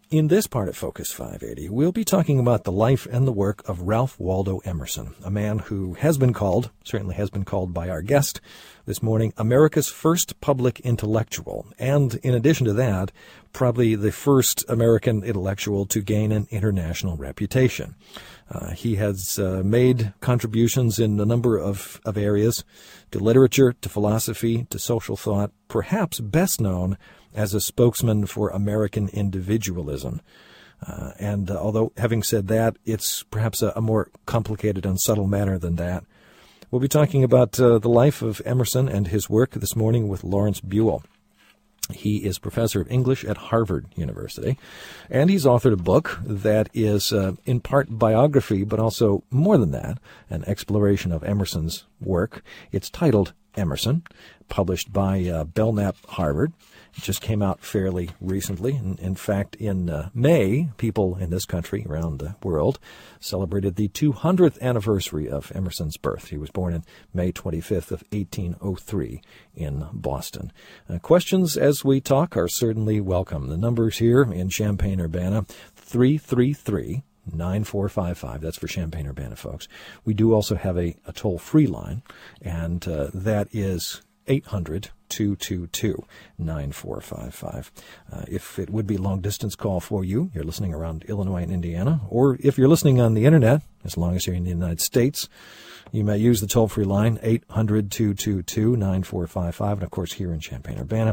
In this part of Focus 580, we'll be talking about the life and the work of Ralph Waldo Emerson, a man who has been called, certainly has been called by our guest this morning, America's first public intellectual. And in addition to that, probably the first American intellectual to gain an international reputation. He has made contributions in a number of areas, to literature, to philosophy, to social thought, perhaps best known as a spokesman for American individualism. And although, having said that, it's perhaps a more complicated and subtle matter than that. We'll be talking about the life of Emerson and his work this morning with Lawrence Buell. He is professor of English at Harvard University, and he's authored a book that is in part biography, but also more than that, an exploration of Emerson's work. It's titled Emerson, published by Belknap Harvard. It just came out fairly recently. In fact, in May, people in this country, around the world, celebrated the 200th anniversary of Emerson's birth. He was born on May 25th of 1803 in Boston. Questions as we talk are certainly welcome. The numbers here in Champaign-Urbana, 333-9455. That's for Champaign-Urbana folks. We do also have a toll-free line, and that is 800-222-9455. If it would be a long-distance call for you, you're listening around Illinois and Indiana, or if you're listening on the Internet, as long as you're in the United States, you may use the toll-free line, 800-222-9455, and of course here in Champaign-Urbana,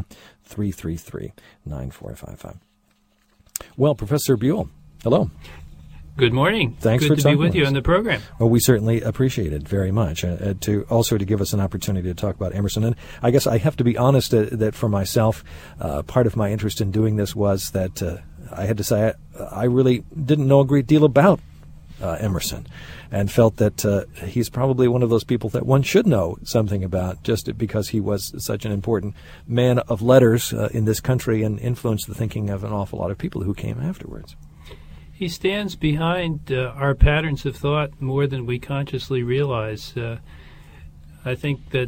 333-9455. Well, Professor Buell, hello. Good morning. Thanks Good for to be with you on the program. Well, we certainly appreciate it very much, to give us an opportunity to talk about Emerson. And I guess I have to be honest that for myself, part of my interest in doing this was that I had to say I really didn't know a great deal about Emerson, and felt that he's probably one of those people that one should know something about, just because he was such an important man of letters in this country and influenced the thinking of an awful lot of people who came afterwards. He stands behind our patterns of thought more than we consciously realize. I think that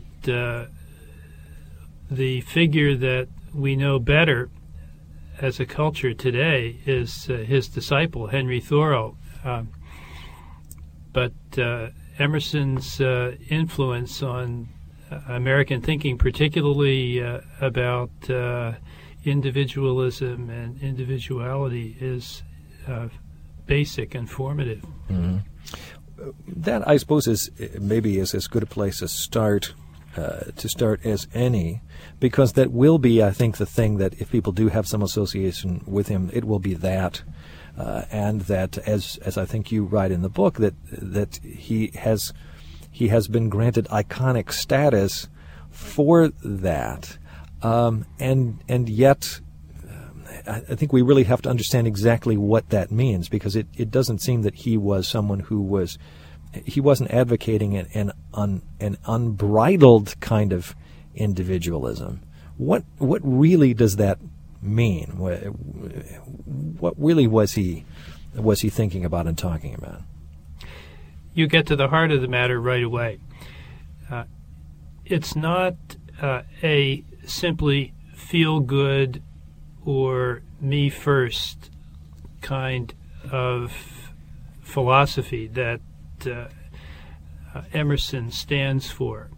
the figure that we know better as a culture today is his disciple, Henry Thoreau. But Emerson's influence on American thinking, particularly about individualism and individuality, is basic and formative. Mm-hmm. That, I suppose, is maybe as good a place to start as any, because that will be, I think, the thing that if people do have some association with him, it will be that, and that, as I think you write in the book, that he has been granted iconic status for that, and yet. I think we really have to understand exactly what that means, because it doesn't seem that he was someone who wasn't advocating an unbridled kind of individualism. What really does that mean? What really was he thinking about and talking about? You get to the heart of the matter right away. It's not a simply feel-good or me first kind of philosophy that Emerson stands for.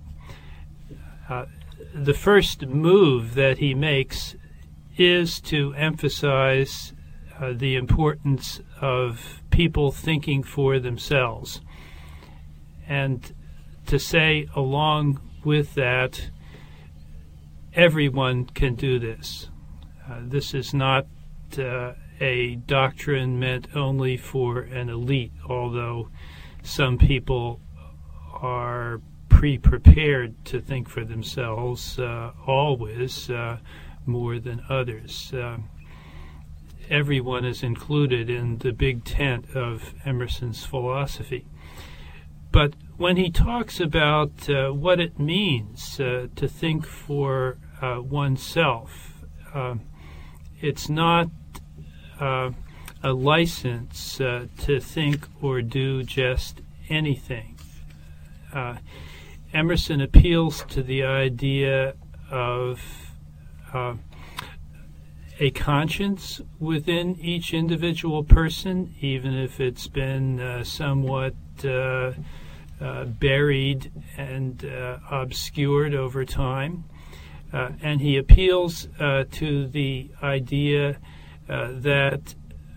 The first move that he makes is to emphasize the importance of people thinking for themselves, and to say along with that, everyone can do this. This is not a doctrine meant only for an elite, although some people are pre-prepared to think for themselves always more than others. Everyone is included in the big tent of Emerson's philosophy. But when he talks about what it means to think for oneself, it's not a license to think or do just anything. Emerson appeals to the idea of a conscience within each individual person, even if it's been somewhat buried and obscured over time. And he appeals to the idea that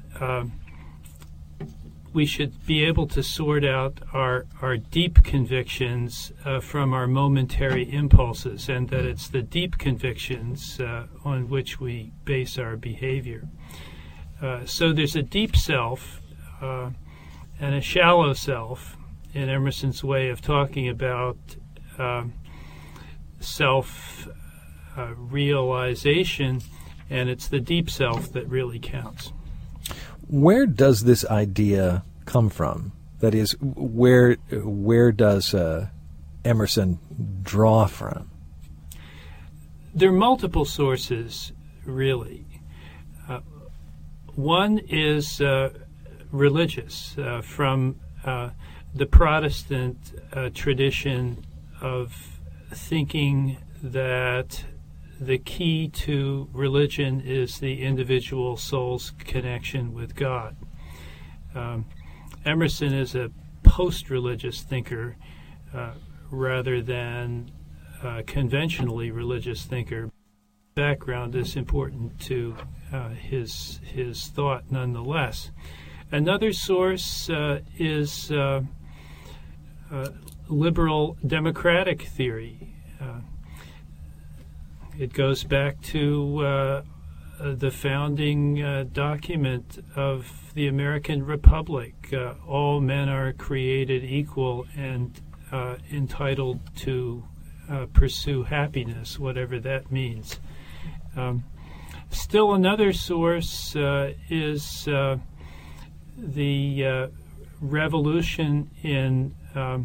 we should be able to sort out our deep convictions from our momentary impulses, and that it's the deep convictions on which we base our behavior. So there's a deep self and a shallow self in Emerson's way of talking about self-realization, and it's the deep self that really counts. Where does this idea come from? That is, where does Emerson draw from? There are multiple sources, really. One is religious, from the Protestant tradition of thinking that the key to religion is the individual soul's connection with God. Emerson is a post-religious thinker rather than a conventionally religious thinker. Background is important to his thought nonetheless. Another source is liberal democratic theory. It goes back to the founding document of the American Republic. All men are created equal and entitled to pursue happiness, whatever that means. Still another source is the revolution in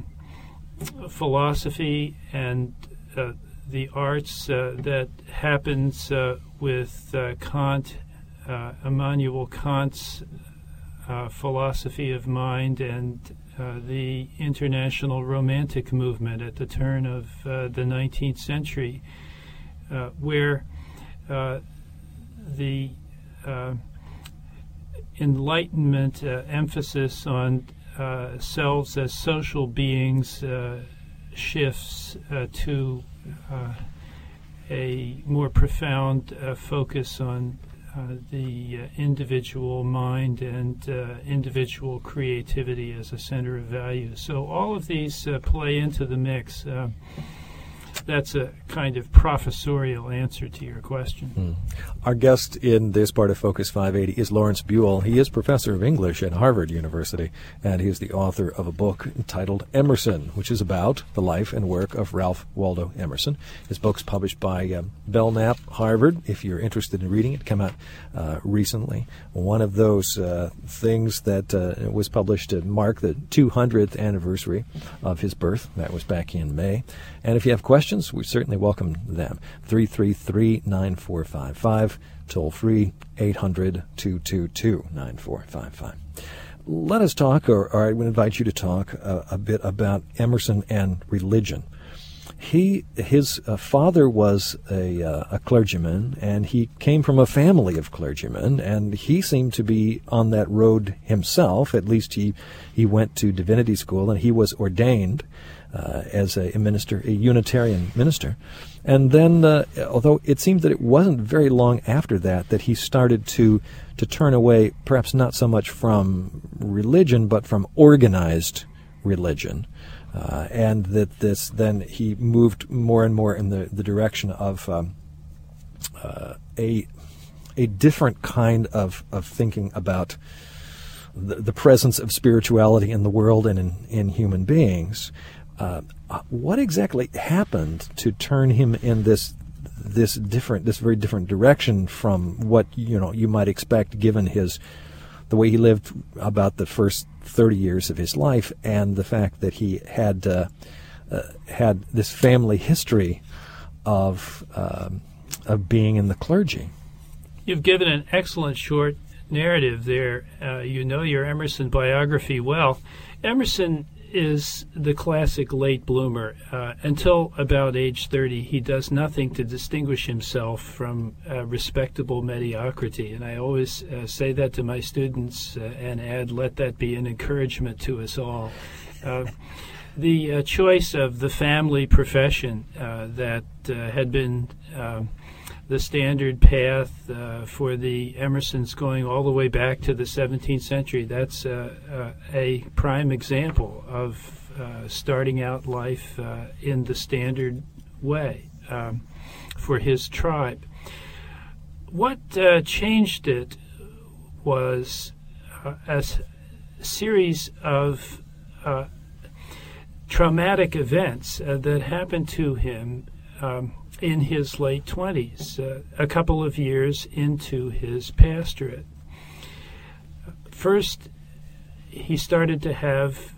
philosophy and the arts that happens with Kant, Immanuel Kant's philosophy of mind, and the international romantic movement at the turn of the 19th century, where the Enlightenment emphasis on selves as social beings shifts to a more profound focus on the individual mind and individual creativity as a center of value. So all of these play into the mix. That's a kind of professorial answer to your question. Our guest in this part of Focus 580 is Lawrence Buell. He is professor of English at Harvard University, and he is the author of a book entitled Emerson, which is about the life and work of Ralph Waldo Emerson. His book's published by Belknap, Harvard. If you're interested in reading it, came out recently. One of those things that was published to mark the 200th anniversary of his birth. That was back in May. And if you have questions, we certainly welcome them. 333-9455, toll free 800-222-9455. Let us talk, or I would invite you to talk a bit about Emerson and religion. His father was a clergyman, and he came from a family of clergymen, and he seemed to be on that road himself. At least he went to divinity school, and he was ordained as a minister, a Unitarian minister. And then, although it seemed that it wasn't very long after that he started to turn away, perhaps not so much from religion, but from organized religion. And that then he moved more and more in the direction of a different kind of thinking about the presence of spirituality in the world and in human beings. What exactly happened to turn him in this very different direction from what you might expect, given the way he lived about the first 30 years of his life, and the fact that he had this family history of being in the clergy? You've given an excellent short narrative there. You know your Emerson biography well. Emerson is the classic late bloomer. Until about age 30, he does nothing to distinguish himself from respectable mediocrity. And I always say that to my students and add, let that be an encouragement to us all. The choice of the family profession that had been the standard path for the Emersons going all the way back to the 17th century, that's a prime example of starting out life in the standard way for his tribe. What changed it was a series of traumatic events that happened to him in his late 20s, a couple of years into his pastorate. First, he started to have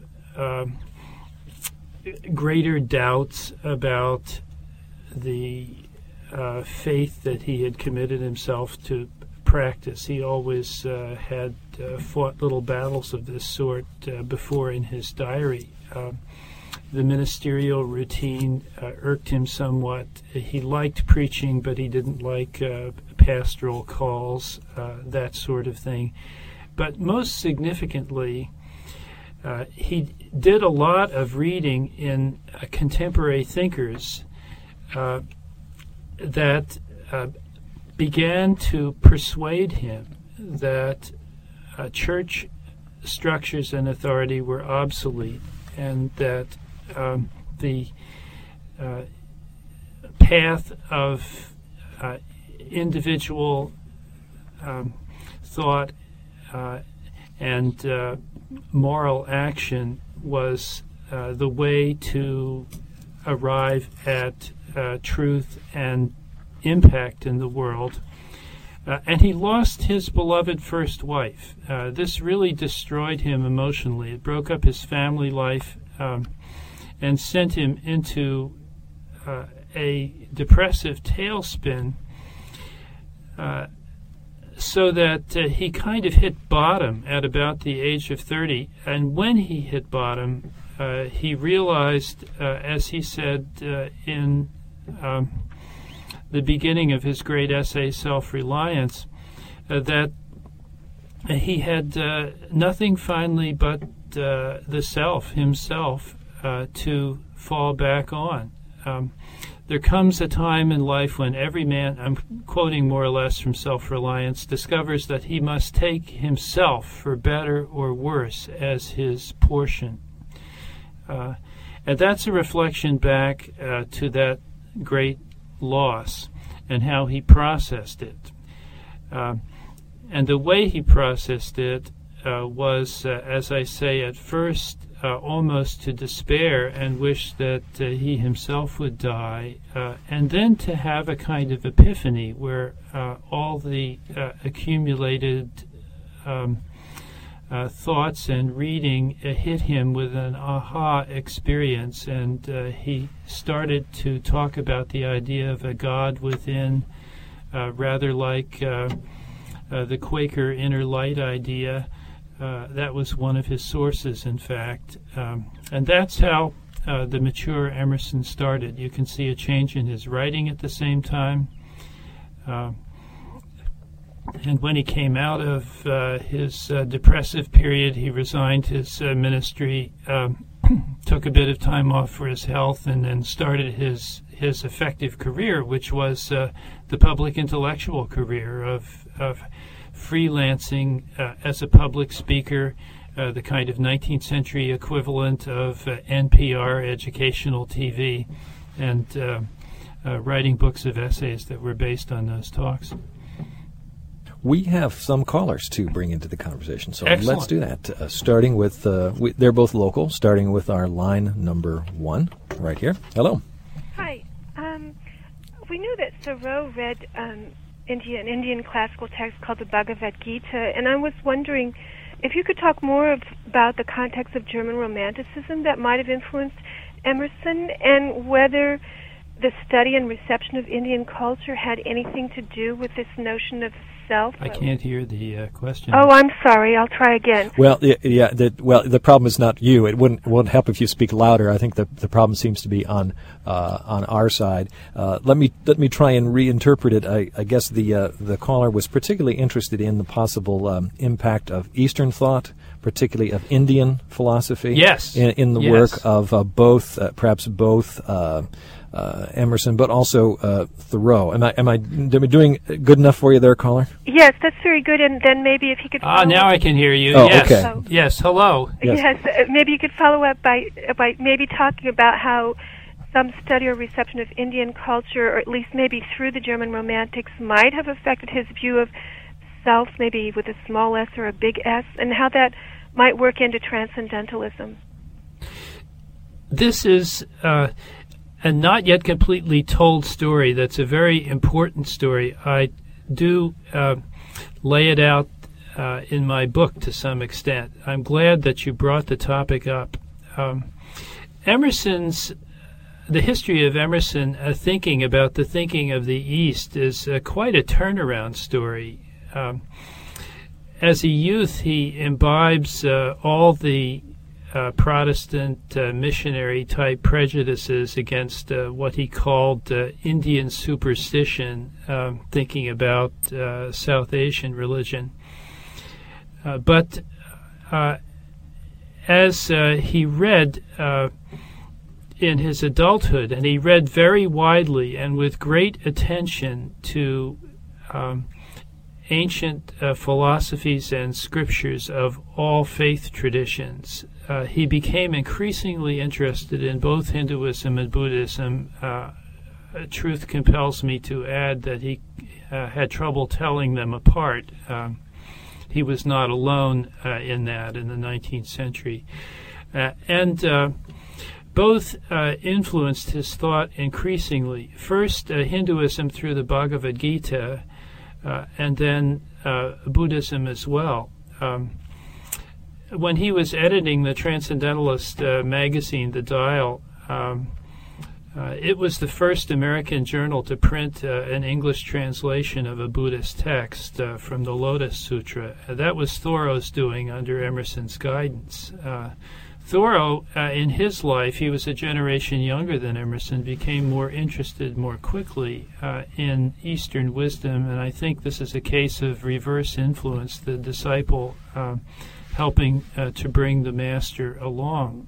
greater doubts about the faith that he had committed himself to practice. He always had fought little battles of this sort before in his diary. The ministerial routine irked him somewhat. He liked preaching, but he didn't like pastoral calls, that sort of thing. But most significantly, he did a lot of reading in contemporary thinkers that began to persuade him that church structures and authority were obsolete, and that the path of individual thought and moral action was the way to arrive at truth and impact in the world. And he lost his beloved first wife. This really destroyed him emotionally. It broke up his family life and sent him into a depressive tailspin, so that he kind of hit bottom at about the age of 30. And when he hit bottom, he realized, as he said in the beginning of his great essay, Self-Reliance, that he had nothing finally but the self, himself, to fall back on. There comes a time in life when every man, I'm quoting more or less from Self-Reliance, discovers that he must take himself, for better or worse, as his portion. And that's a reflection back to that great loss and how he processed it. And the way he processed it was, as I say, at first almost to despair and wish that he himself would die, and then to have a kind of epiphany where all the accumulated thoughts and reading hit him with an aha experience, and he started to talk about the idea of a God within, rather like the Quaker inner light idea. That was one of his sources, in fact. And that's how the mature Emerson started. You can see a change in his writing at the same time. And when he came out of his depressive period, he resigned his ministry, took a bit of time off for his health, and then started his effective career, which was the public intellectual career of freelancing as a public speaker, the kind of 19th century equivalent of NPR educational TV, and writing books of essays that were based on those talks. We have some callers to bring into the conversation, so Excellent. Let's do that. Starting with, they're both local, starting with our line number 1 right here. Hello. Hi. We knew that Thoreau read an Indian classical text called the Bhagavad Gita, and I was wondering if you could talk more about the context of German Romanticism that might have influenced Emerson, and whether the study and reception of Indian culture had anything to do with this notion of self? I can't hear the question. Oh, I'm sorry. I'll try again. Well, the problem is not you. It wouldn't help if you speak louder. I think the problem seems to be on our side. Let me try and reinterpret it. I guess the caller was particularly interested in the possible impact of Eastern thought, particularly of Indian philosophy. Yes. In the work of perhaps both Emerson, but also Thoreau. Am I doing good enough for you there, caller? Yes, that's very good. And then maybe if he could. Now I can hear you. Oh, yes. okay. So, yes. Hello. Yes. Maybe you could follow up by maybe talking about how some study or reception of Indian culture, or at least maybe through the German Romantics, might have affected his view of self, maybe with a small s or a big S, and how that might work into transcendentalism. This is a not yet completely told story. That's a very important story. I do lay it out in my book to some extent. I'm glad that you brought the topic up. The history of Emerson thinking about the thinking of the East is quite a turnaround story. As a youth, he imbibes all the Protestant missionary-type prejudices against what he called Indian superstition, thinking about South Asian religion. But as he read in his adulthood, and he read very widely and with great attention to ancient philosophies and scriptures of all faith traditions, he became increasingly interested in both Hinduism and Buddhism. Truth compels me to add that he had trouble telling them apart. He was not alone in that in the 19th century. Both influenced his thought increasingly. First, Hinduism through the Bhagavad Gita, and then Buddhism as well. When he was editing the Transcendentalist magazine, The Dial, it was the first American journal to print an English translation of a Buddhist text from the Lotus Sutra. That was Thoreau's doing under Emerson's guidance. Thoreau, in his life, he was a generation younger than Emerson, became more interested more quickly in Eastern wisdom, and I think this is a case of reverse influence, the disciple helping to bring the master along.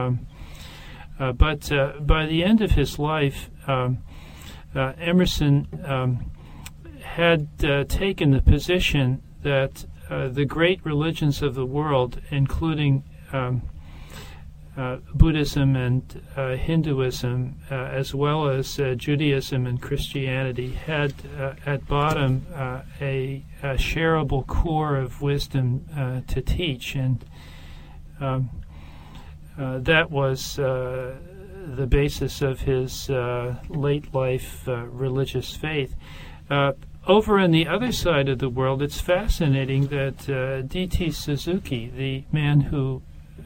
But by the end of his life, Emerson had taken the position that the great religions of the world, including Buddhism and Hinduism, as well as Judaism and Christianity, had at bottom a shareable core of wisdom to teach, and that was the basis of his late life religious faith. Over on the other side of the world, it's fascinating that D.T. Suzuki, the man who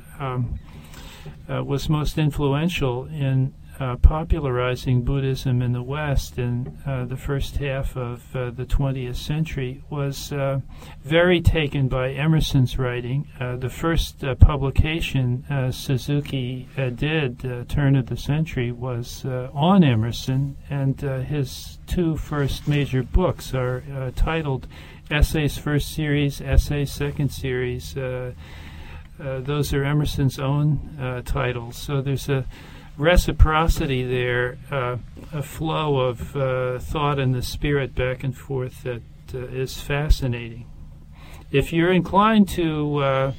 was most influential in popularizing Buddhism in the West in the first half of the 20th century, was very taken by Emerson's writing. The first publication Suzuki did, turn of the century, was on Emerson, and his two first major books are titled Essays First Series, Essays Second Series. Those are Emerson's own titles. So there's a reciprocity there, a flow of thought and the spirit back and forth that is fascinating. If you're inclined to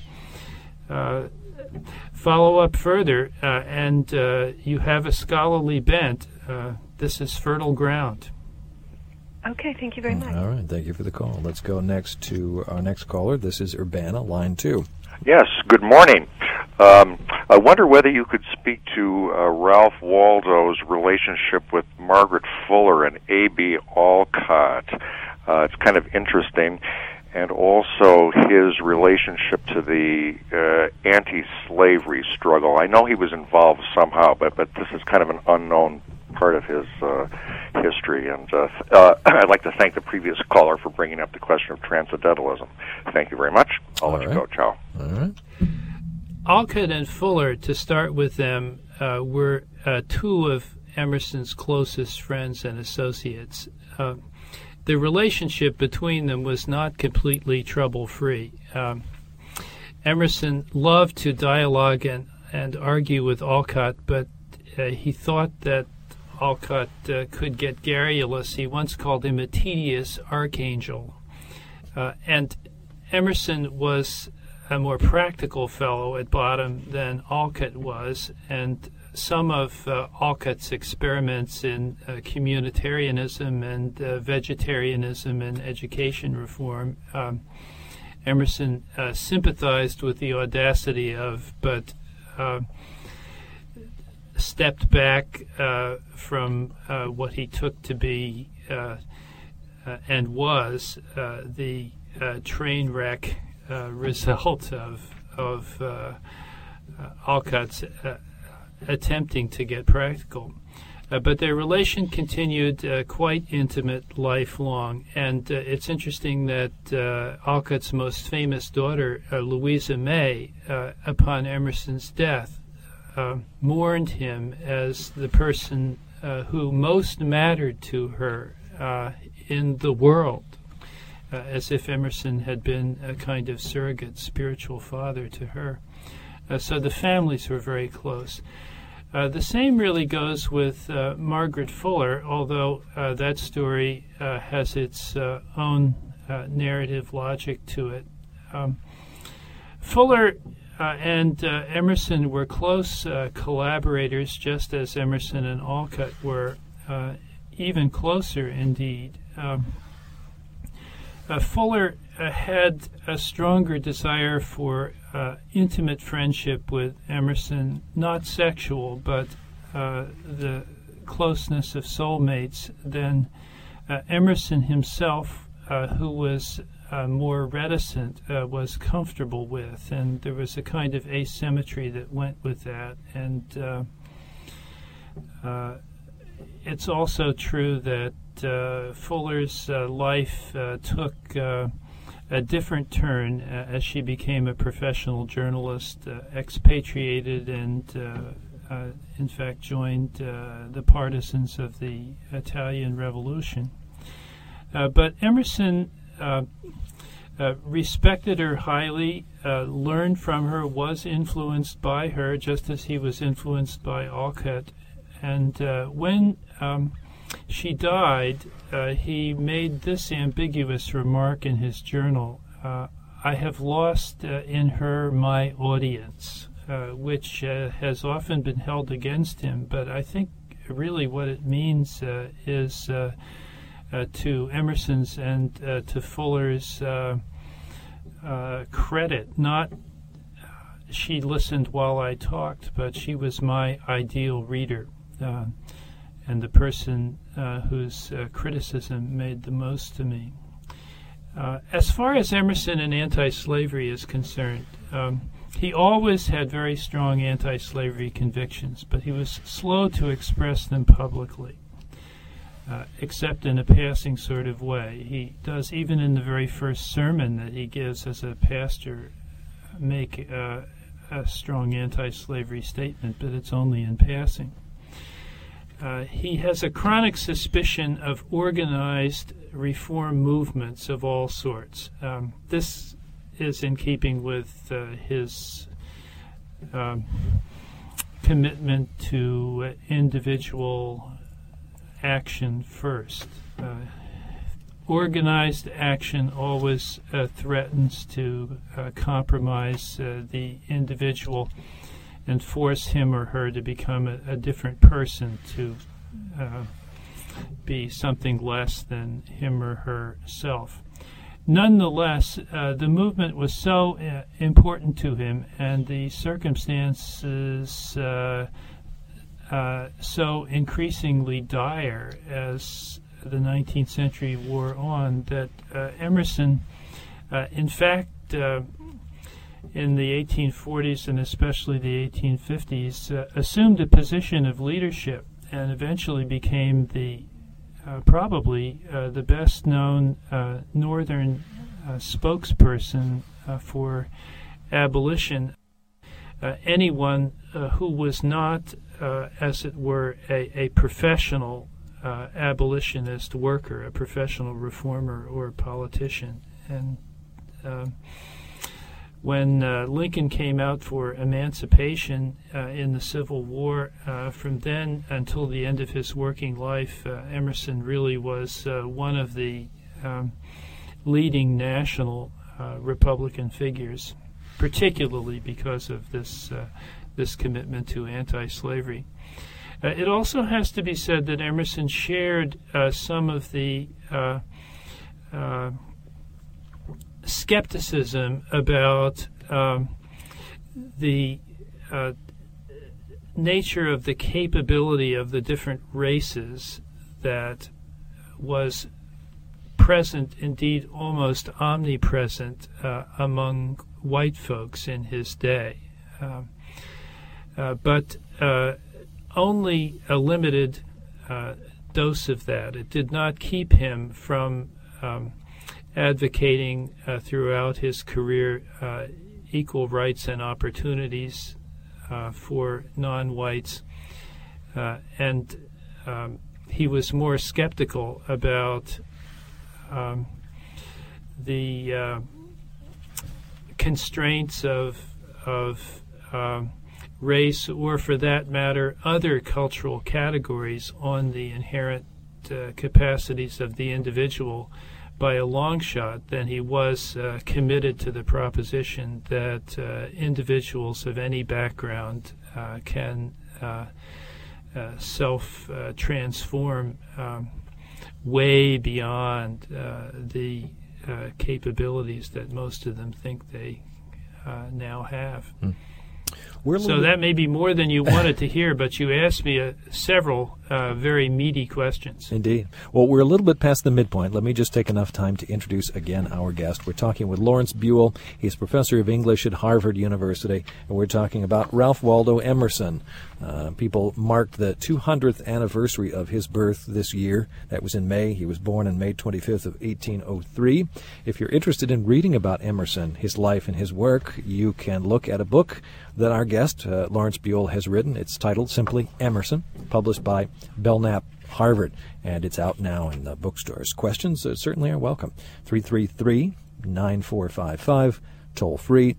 follow up further and you have a scholarly bent, this is fertile ground. Okay, thank you very much. All right, thank you for the call. Let's go next to our next caller. This is Urbana, line 2. Yes, good morning. I wonder whether you could speak to Ralph Waldo's relationship with Margaret Fuller and A.B. Alcott. It's kind of interesting. And also his relationship to the anti-slavery struggle. I know he was involved somehow, but this is kind of an unknown part of his history. And I'd like to thank the previous caller for bringing up the question of transcendentalism. Thank you very much. I'll let you go. Ciao. All right. Alcott and Fuller, to start with them, were two of Emerson's closest friends and associates. The relationship between them was not completely trouble-free. Emerson loved to dialogue and argue with Alcott, but he thought that Alcott could get garrulous. He once called him a tedious archangel. And Emerson was a more practical fellow at bottom than Alcott was, and some of Alcott's experiments in communitarianism and vegetarianism and education reform, Emerson sympathized with the audacity of, but stepped back from what he took to be and was the train wreck result of Alcott's attempting to get practical. But their relation continued quite intimate, lifelong. And it's interesting that Alcott's most famous daughter, Louisa May, upon Emerson's death, mourned him as the person who most mattered to her in the world, as if Emerson had been a kind of surrogate spiritual father to her. So the families were very close. The same really goes with Margaret Fuller, although that story has its own narrative logic to it. Fuller and Emerson were close collaborators, just as Emerson and Alcott were, even closer indeed. Fuller had a stronger desire for intimate friendship with Emerson, not sexual, but the closeness of soulmates, than Emerson himself, who was more reticent, was comfortable with. And there was a kind of asymmetry that went with that. And it's also true that Fuller's life took a different turn as she became a professional journalist, expatriated, and in fact joined the partisans of the Italian Revolution. But Emerson respected her highly, learned from her, was influenced by her, just as he was influenced by Alcott. And when she died, he made this ambiguous remark in his journal: I have lost in her my audience, which has often been held against him. But I think really what it means is to Emerson's and to Fuller's credit, not she listened while I talked, but she was my ideal reader. And the person whose criticism made the most to me. As far as Emerson and anti-slavery is concerned, he always had very strong anti-slavery convictions, but he was slow to express them publicly, except in a passing sort of way. He does, even in the very first sermon that he gives as a pastor, make a strong anti-slavery statement, but it's only in passing. He has a chronic suspicion of organized reform movements of all sorts. This is in keeping with his commitment to individual action first. Organized action always threatens to compromise the individual and force him or her to become a different person, to be something less than him or herself. Nonetheless, the movement was so important to him, and the circumstances so increasingly dire as the 19th century wore on, that Emerson, in fact, in the 1840s and especially the 1850s, assumed a position of leadership and eventually became probably the best known Northern spokesperson for abolition. Anyone who was not, as it were, a professional abolitionist worker, a professional reformer or politician. And when Lincoln came out for emancipation in the Civil War, from then until the end of his working life, Emerson really was one of the leading national Republican figures, particularly because of this commitment to anti-slavery. It also has to be said that Emerson shared some of the skepticism about the nature of the capability of the different races that was present, indeed almost omnipresent, among white folks in his day. But only a limited dose of that. It did not keep him from advocating throughout his career equal rights and opportunities for non-whites, and he was more skeptical about the constraints of race, or for that matter, other cultural categories on the inherent capacities of the individual by a long shot than he was committed to the proposition that individuals of any background can self-transform way beyond the capabilities that most of them think they now have. So that may be more than you wanted to hear, but you asked me several very meaty questions. Indeed. Well, we're a little bit past the midpoint. Let me just take enough time to introduce again our guest. We're talking with Lawrence Buell. He's professor of English at Harvard University, and we're talking about Ralph Waldo Emerson. People marked the 200th anniversary of his birth this year. That was in May. He was born on May 25th of 1803. If you're interested in reading about Emerson, his life and his work, you can look at a book that our guest, Lawrence Buell, has written. It's titled simply Emerson, published by Belknap Harvard, and it's out now in the bookstores. Questions certainly are welcome. 333-9455, toll free,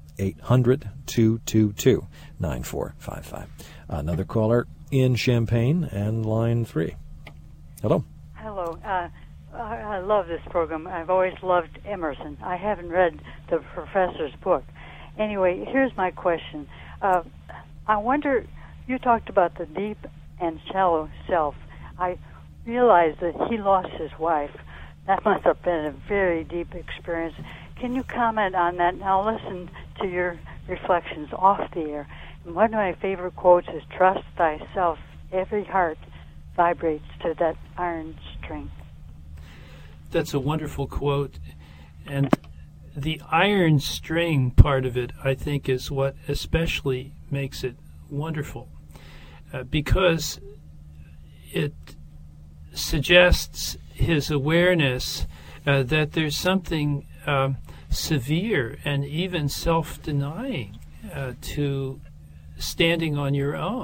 800-222-9455. Another caller in Champaign, and line 3. Hello. Hello. I love this program. I've always loved Emerson. I haven't read the professor's book. Anyway, here's my question. I wonder, you talked about the deep and shallow self. I realized that he lost his wife. That must have been a very deep experience. Can you comment on that? Now listen to your reflections off the air. And one of my favorite quotes is, "Trust thyself. Every heart vibrates to that iron string." That's a wonderful quote. And the iron string part of it, I think, is what especially makes it wonderful, because it suggests his awareness that there's something severe and even self-denying to standing on your own.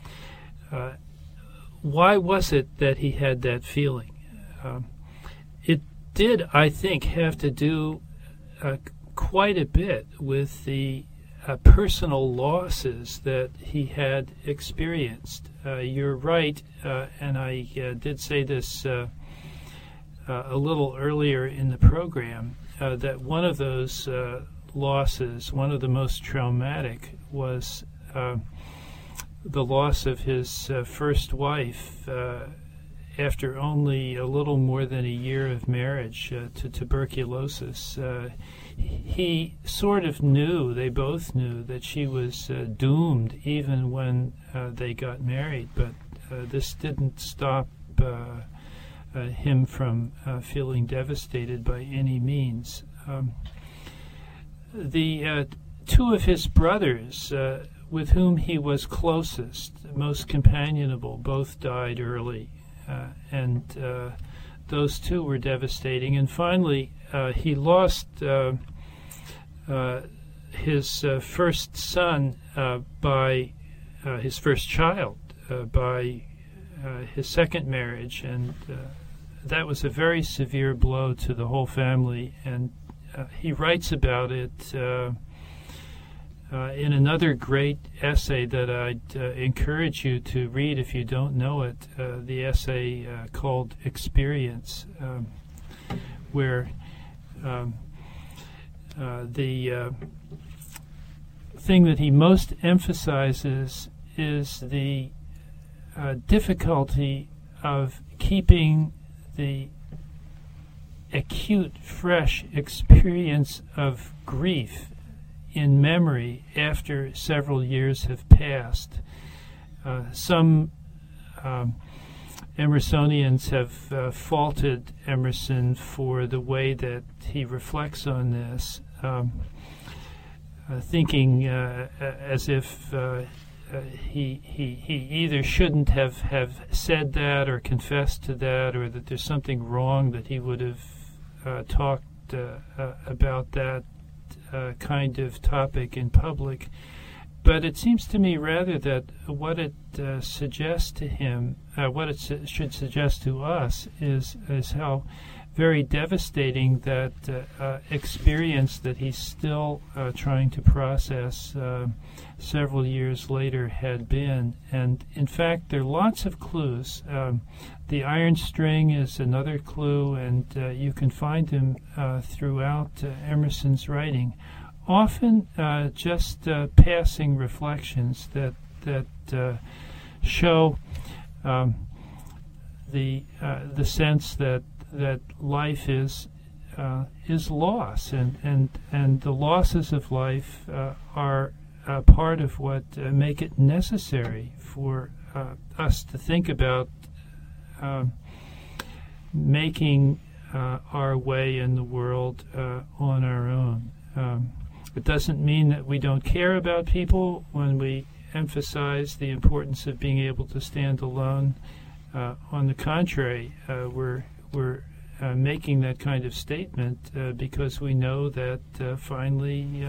Why was it that he had that feeling? It did, I think, have to do quite a bit with the personal losses that he had experienced. You're right, and I did say this a little earlier in the program, that one of those losses, one of the most traumatic, was the loss of his first wife after only a little more than a year of marriage to tuberculosis. He sort of knew, they both knew, that she was doomed even when they got married, but this didn't stop him from feeling devastated by any means. The two of his brothers with whom he was closest, most companionable, both died early, and those two were devastating. And finally, he lost his first son by his first child by his second marriage, and that was a very severe blow to the whole family. And he writes about it in another great essay that I'd encourage you to read if you don't know it, the essay called Experience, where the thing that he most emphasizes is the difficulty of keeping the acute, fresh experience of grief in memory after several years have passed. Some Emersonians have faulted Emerson for the way that he reflects on this, thinking as if he either shouldn't have said that or confessed to that, or that there's something wrong that he would have talked about that kind of topic in public. But it seems to me rather that what it suggests to him, what it should suggest to us, is how very devastating that experience that he's still trying to process several years later had been. And in fact, there are lots of clues. The iron string is another clue, and you can find them throughout Emerson's writing. Often just passing reflections that show the sense that life is loss, and the losses of life are part of what make it necessary for us to think about making our way in the world on our own. It doesn't mean that we don't care about people when we emphasize the importance of being able to stand alone. On the contrary, we're making that kind of statement because we know that finally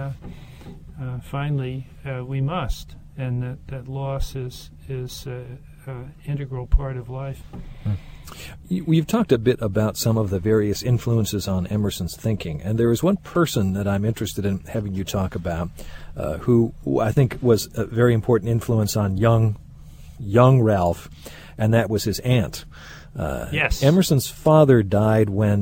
we must, and that loss is integral part of life. We've talked a bit about some of the various influences on Emerson's thinking, and there is one person that I'm interested in having you talk about who I think was a very important influence on young Ralph, and that was his aunt. Yes. Emerson's father died when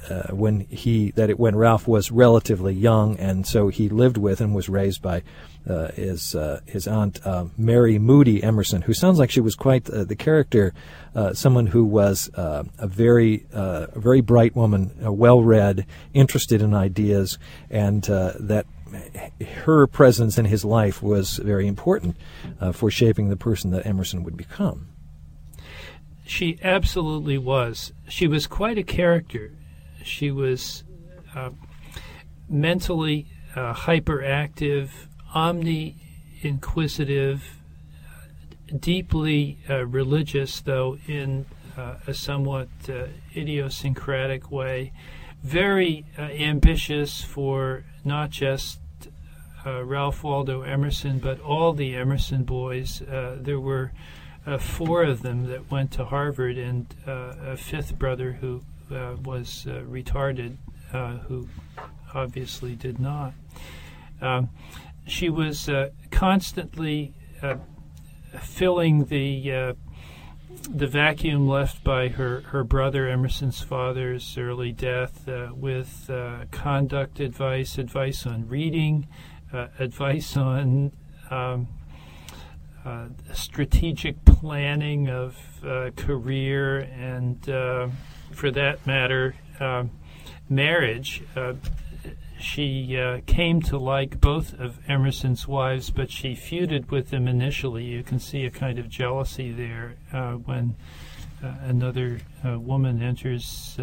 Ralph was relatively young, and so he lived with and was raised by his aunt Mary Moody Emerson, who sounds like she was quite the character, someone who was a very bright woman, well-read, interested in ideas, and that her presence in his life was very important for shaping the person that Emerson would become. She absolutely was. She was quite a character. She was mentally hyperactive, omni-inquisitive, deeply religious, though in a somewhat idiosyncratic way, very ambitious for not just Ralph Waldo Emerson, but all the Emerson boys. There were 4 of them that went to Harvard, and a 5th brother who was retarded, who obviously did not. She was constantly filling the vacuum left by her brother Emerson's father's early death with conduct advice on reading, advice on strategic planning of career, and for that matter, marriage. She came to like both of Emerson's wives, but she feuded with them initially. You can see a kind of jealousy there when another woman enters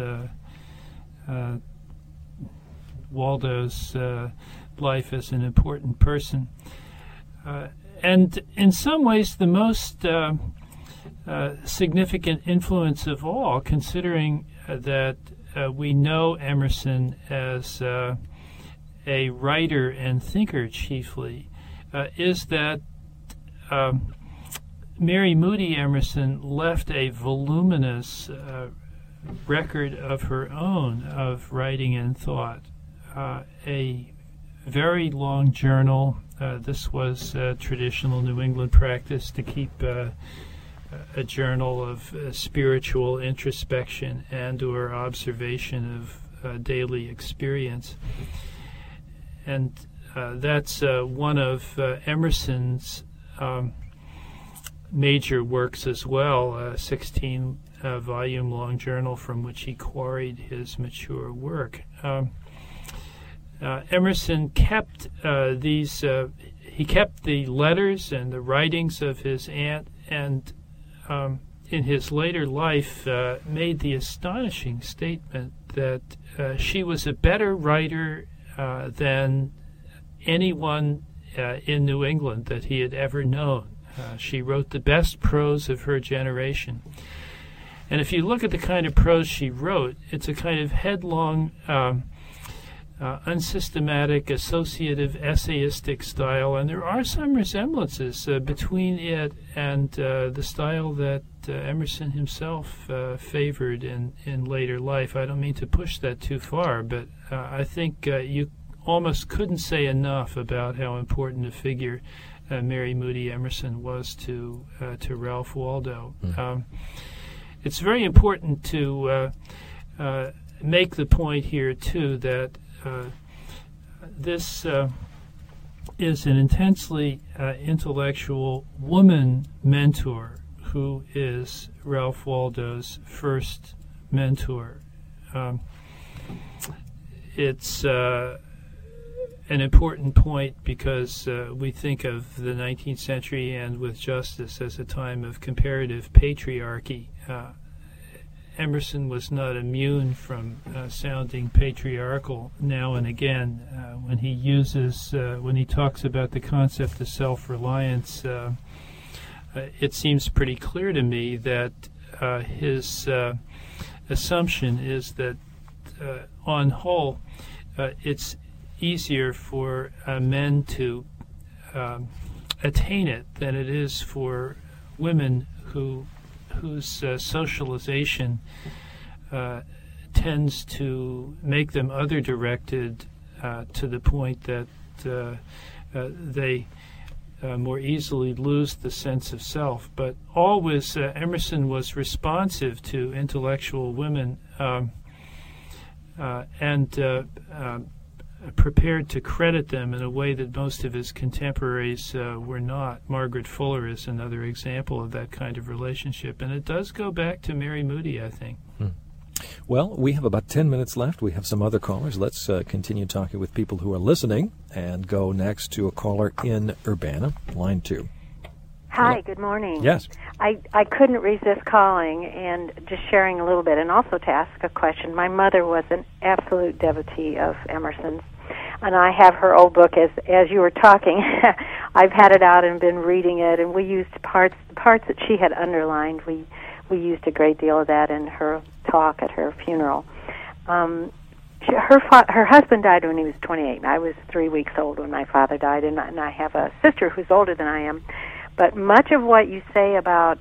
Waldo's life as an important person. And in some ways, the most significant influence of all, considering that we know Emerson as a writer and thinker chiefly, is that Mary Moody Emerson left a voluminous record of her own of writing and thought. A very long journal. This was traditional New England practice to keep a journal of spiritual introspection and or observation of daily experience. And that's one of Emerson's major works as well, a 16-volume long journal from which he quarried his mature work. Emerson kept he kept the letters and the writings of his aunt, and in his later life made the astonishing statement that she was a better writer than anyone in New England that he had ever known. She wrote the best prose of her generation. And if you look at the kind of prose she wrote, it's a kind of headlong, unsystematic, associative, essayistic style, and there are some resemblances between it and the style that Emerson himself favored in later life. I don't mean to push that too far, but I think you almost couldn't say enough about how important a figure Mary Moody Emerson was to Ralph Waldo. It's very important to make the point here, too, that this is an intensely intellectual woman mentor who is Ralph Waldo's first mentor. It's an important point because we think of the 19th century, and with justice, as a time of comparative patriarchy. Emerson was not immune from sounding patriarchal now and again. When he talks about the concept of self-reliance, it seems pretty clear to me that his assumption is that, on whole, it's easier for men to attain it than it is for women whose socialization tends to make them other-directed to the point that they more easily lose the sense of self. But always Emerson was responsive to intellectual women and prepared to credit them in a way that most of his contemporaries were not. Margaret Fuller is another example of that kind of relationship, and it does go back to Mary Moody, I think. Well, we have about 10 minutes left. We have some other callers. Let's continue talking with people who are listening and go next to a caller in Urbana, line 2. Hi, Hello. Good morning. Yes. I couldn't resist calling and just sharing a little bit, and also to ask a question. My mother was an absolute devotee of Emerson's, and I have her old book as you were talking. I've had it out and been reading it, and we used parts that she had underlined. We used a great deal of that in her talk at her funeral. Her husband died when he was 28, and I was 3 weeks old when my father died, and I have a sister who's older than I am. But much of what you say about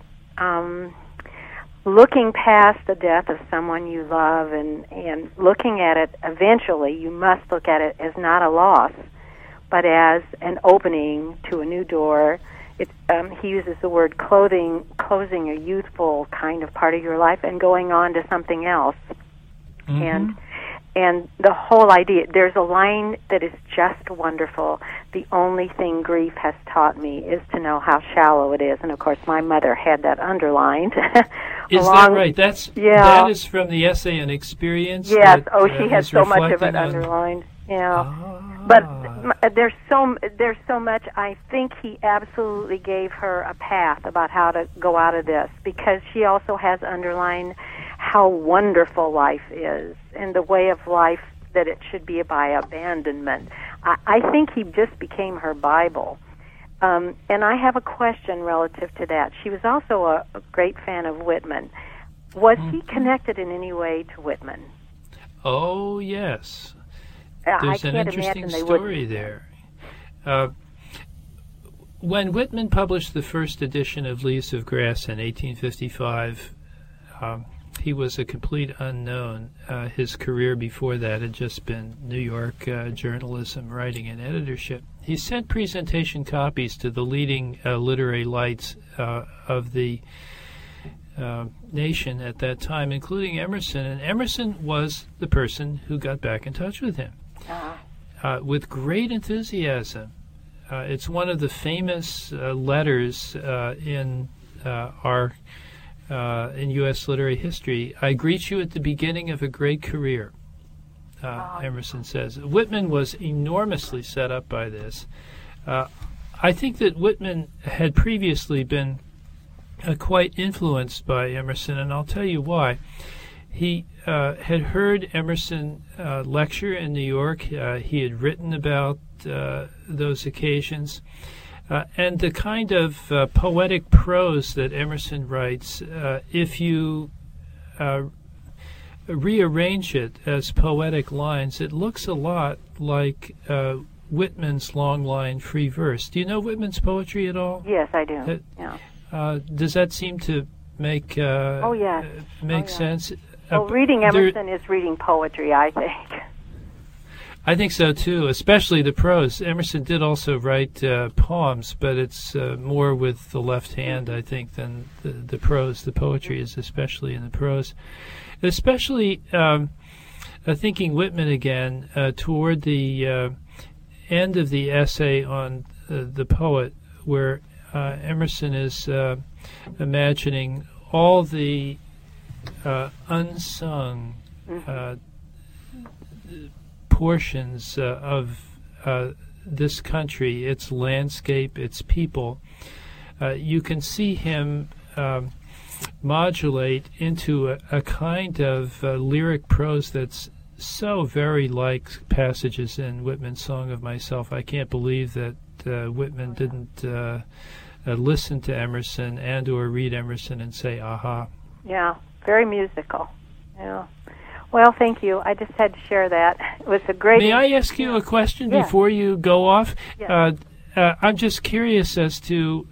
looking past the death of someone you love and looking at it, eventually you must look at it as not a loss, but as an opening to a new door. He uses the word closing a youthful kind of part of your life and going on to something else. Mm-hmm. And the whole idea, there's a line that is just wonderful. The only thing grief has taught me is to know how shallow it is. And, of course, my mother had that underlined. Is that right? That is from the essay On Experience? Yes. She has so much of it underlined. Yeah. But there's so much. I think he absolutely gave her a path about how to go out of this, because she also has underlined how wonderful life is and the way of life that it should be by abandonment. I think he just became her Bible. And I have a question relative to that. She was also a great fan of Whitman. Was he connected in any way to Whitman? Oh, yes. There's an interesting story there. When Whitman published the first edition of Leaves of Grass in 1855, he was a complete unknown. His career before that had just been New York journalism, writing, and editorship. He sent presentation copies to the leading literary lights of the nation at that time, including Emerson. And Emerson was the person who got back in touch with him with great enthusiasm. It's one of the famous letters in U.S. literary history. I greet you at the beginning of a great career, Emerson says. Whitman was enormously set up by this. I think that Whitman had previously been quite influenced by Emerson, and I'll tell you why. He had heard Emerson lecture in New York. He had written about those occasions. And the kind of poetic prose that Emerson writes, if you rearrange it as poetic lines, it looks a lot like Whitman's long-line free verse. Do you know Whitman's poetry at all? Yes, I do. Does that seem to make sense? Well, reading Emerson is reading poetry, I think. I think so, too, especially the prose. Emerson did also write poems, but it's more with the left hand, I think, than the prose. The poetry is especially in the prose. Especially thinking Whitman again, toward the end of the essay on the poet, where Emerson is imagining all the unsung portions of this country, its landscape, its people. You can see him modulate into a kind of lyric prose that's so very like passages in Whitman's Song of Myself. I can't believe that Whitman didn't listen to Emerson and or read Emerson and say, aha. Yeah, very musical. Yeah. Well, thank you. I just had to share that. It was a great... May I ask you a question before you go off? Yes. I'm just curious as to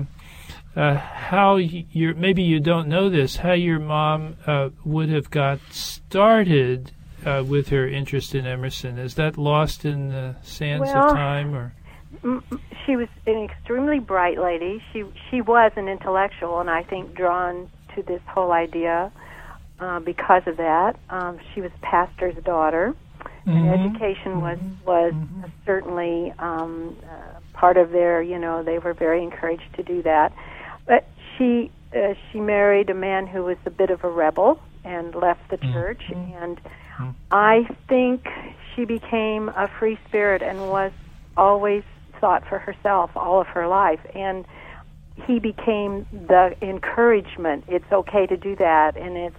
how maybe you don't know this, how your mom would have got started with her interest in Emerson. Is that lost in the sands of time? Or she was an extremely bright lady. She was an intellectual, and I think drawn to this whole idea because of that. She was a pastor's daughter, and education was certainly part of their, they were very encouraged to do that. But she married a man who was a bit of a rebel and left the church, and I think she became a free spirit and was always thought for herself all of her life, and he became the encouragement. It's okay to do that, and it's,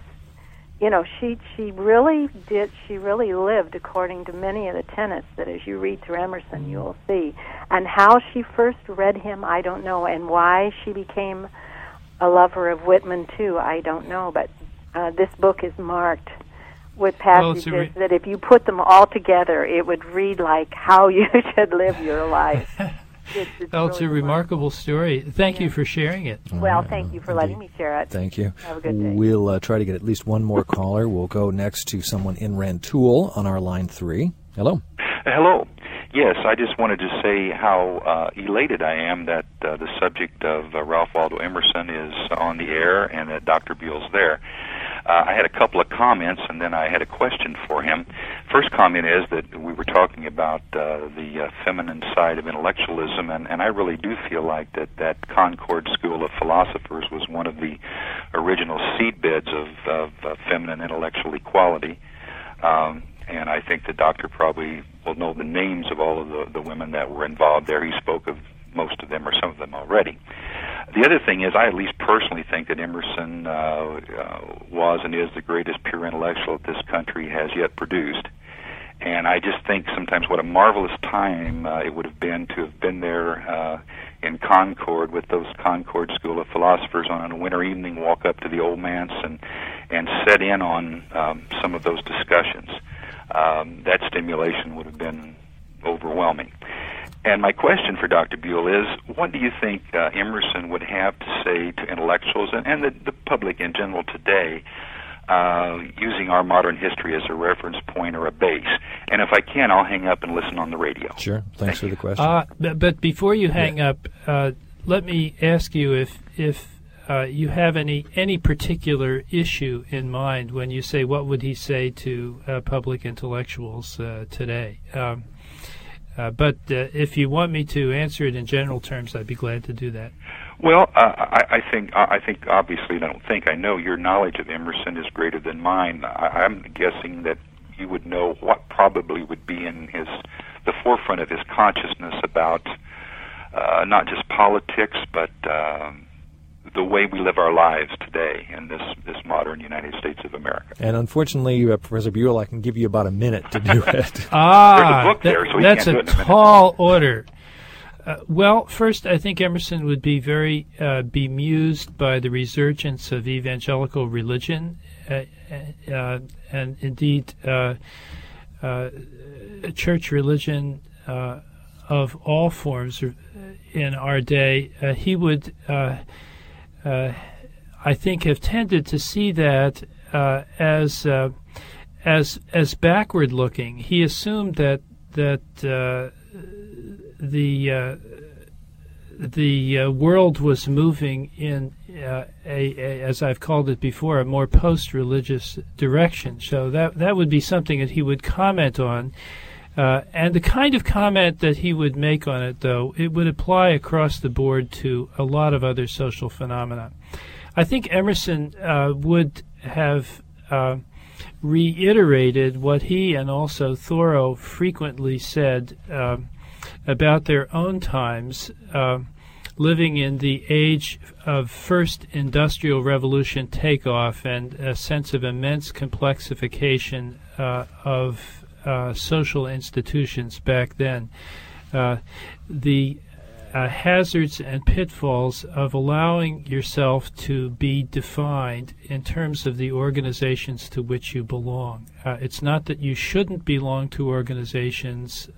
she really lived according to many of the tenets that as you read through Emerson you'll see. And how she first read him, I don't know, and why she became a lover of Whitman too, I don't know, but this book is marked with passages that if you put them all together, it would read like how you should live your life. It's a remarkable story. Thank you for sharing it. Well, thank you for letting me share it. Thank you. Have a good day. We'll try to get at least one more caller. We'll go next to someone in Rantoul on our line 3. Hello. Hello. Yes, I just wanted to say how elated I am that the subject of Ralph Waldo Emerson is on the air and that Dr. Buell's there. I had a couple of comments, and then I had a question for him. First comment is that we were talking about the feminine side of intellectualism, and I really do feel like that Concord School of Philosophers was one of the original seedbeds of feminine intellectual equality. And I think the doctor probably will know the names of all of the women that were involved there. He spoke of most of them or some of them already. The other thing is, I at least personally think that Emerson was and is the greatest pure intellectual that this country has yet produced. And I just think sometimes what a marvelous time it would have been to have been there in Concord with those Concord School of Philosophers on a winter evening, walk up to the Old Manse and set in on some of those discussions. That stimulation would have been overwhelming. And my question for Dr. Buell is, what do you think Emerson would have to say to intellectuals and the public in general today, using our modern history as a reference point or a base? And if I can, I'll hang up and listen on the radio. Sure. Thanks for the question. But before you hang up, let me ask you if you have any particular issue in mind when you say what would he say to public intellectuals today. But if you want me to answer it in general terms, I'd be glad to do that. Well, I think obviously, I know your knowledge of Emerson is greater than mine. I'm guessing that you would know what probably would be in the forefront of his consciousness about not just politics, but the way we live our lives today in this modern United States of America. And unfortunately, Professor Buell, I can give you about a minute to do it. There's a book there, so that's a tall order. Well, first, I think Emerson would be very bemused by the resurgence of evangelical religion, and indeed church religion of all forms in our day. He would, I think, have tended to see that as backward looking. He assumed that the world was moving in as I've called it before, a more post-religious direction. So that would be something that he would comment on. And the kind of comment that he would make on it, though, it would apply across the board to a lot of other social phenomena. I think Emerson would have reiterated what he and also Thoreau frequently said about their own times, living in the age of first industrial revolution takeoff and a sense of immense complexification of social institutions back then. The hazards and pitfalls of allowing yourself to be defined in terms of the organizations to which you belong. It's not that you shouldn't belong to organizations,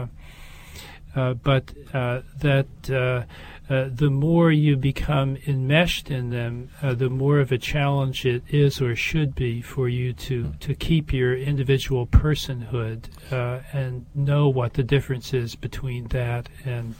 but that the more you become enmeshed in them, the more of a challenge it is or should be for you to keep your individual personhood and know what the difference is between that and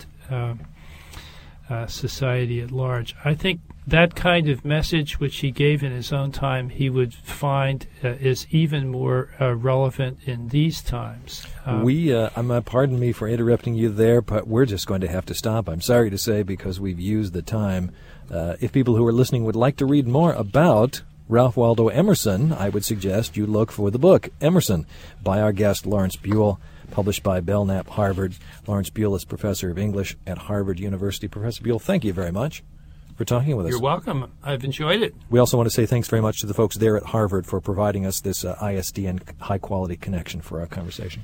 society at large. I think that kind of message, which he gave in his own time, he would find is even more relevant in these times. Pardon me for interrupting you there, but we're just going to have to stop, I'm sorry to say, because we've used the time. If people who are listening would like to read more about Ralph Waldo Emerson, I would suggest you look for the book, Emerson, by our guest, Lawrence Buell, published by Belknap, Harvard. Lawrence Buell is professor of English at Harvard University. Professor Buell, thank you very much for talking with us. You're welcome. I've enjoyed it. We also want to say thanks very much to the folks there at Harvard for providing us this ISD and high-quality connection for our conversation.